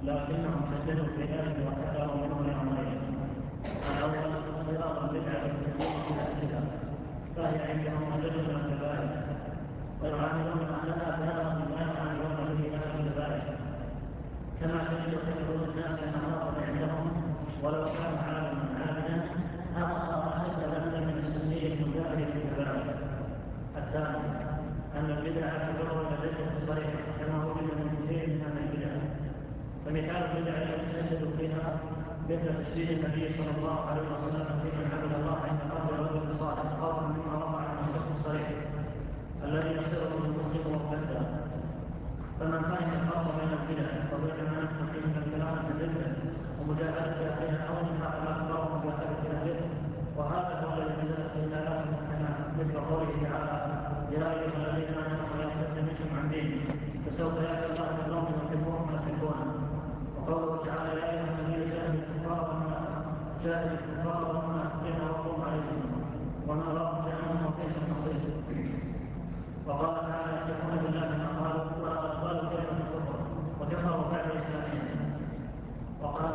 لكنهم شددوا في ذلك وحذروا منه لأمرين: الأول اختلاط البدعة بالتدين بنفسها، فهي عندهم أجل من الكبائر، ويعاملون أهلها بهذا ما يعاملون به أهل الكبائر، كما تجد كثير الناس المناطق عندهم ولو كان عالما عابدا أخطأ أشد ذنبا من السنية المجاهد في الكبائر. الثاني أن البدع تجر الأدلة الصريحة كما وجد من كثير من أهل البدع، فمثال البدع التي تشدد فيها مثل تشديد النبي صلى الله عليه وسلم في من عبد الله عند قبر رجل صالح خوفا مما وقع من الشرك الصريح الذي يصير به المسلم مرتدا. فمن فهم الفرق بين البدع وبين ما نحن فيه من الكلام الأدلة ومجاهدة أهلها أو نفاق الأكبر ومجاهدة أهلها، وهذا هو الذي نزلت في الآيات المحكمات مثل قوله تعالى: يا أيها الذين آمنوا لا يرتد منكم عن دينه فسوف يأتي الله بقوم يحبونهم ويحبونه. وقوله تعالى: يا أيها الذين جاهدوا الكفار والمنافقين واغلظوا عليهم ومأواهم جهنم وبئس المصير. وقال تعالى: يحلفون بالله ما قالوا كلمة الكفر وكفروا بعد إسلامهم. وقال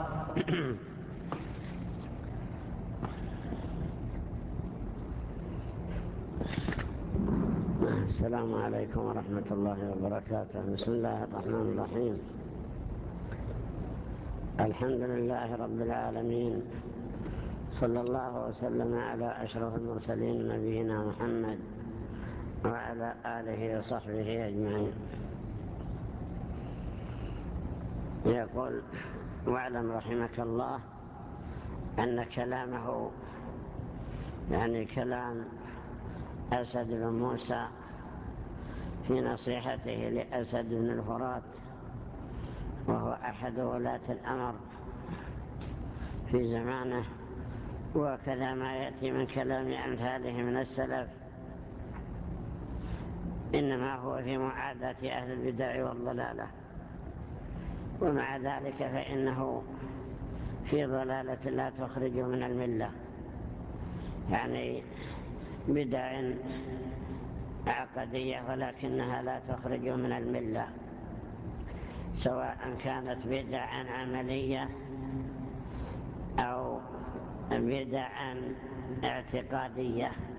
السلام عليكم ورحمة الله وبركاته. بسم الله الرحمن الرحيم. الحمد لله رب العالمين، صلى الله وسلم على أشرف المرسلين نبينا محمد وعلى آله وصحبه أجمعين. يقول: واعلم رحمك الله أن كلامه يعني كلام أسد بن موسى في نصيحته لأسد بن الفرات، وهو أحد ولاة الأمر في زمانه، وكذا ما يأتي من كلام أمثاله من السلف، إنما هو في معاداة أهل البدع والضلالة، ومع ذلك فإنه في ضلالة لا تخرج من الملة، يعني بدع عقدية ولكنها لا تخرج من الملة، سواء كانت بدعا عملية أو بدعا اعتقادية.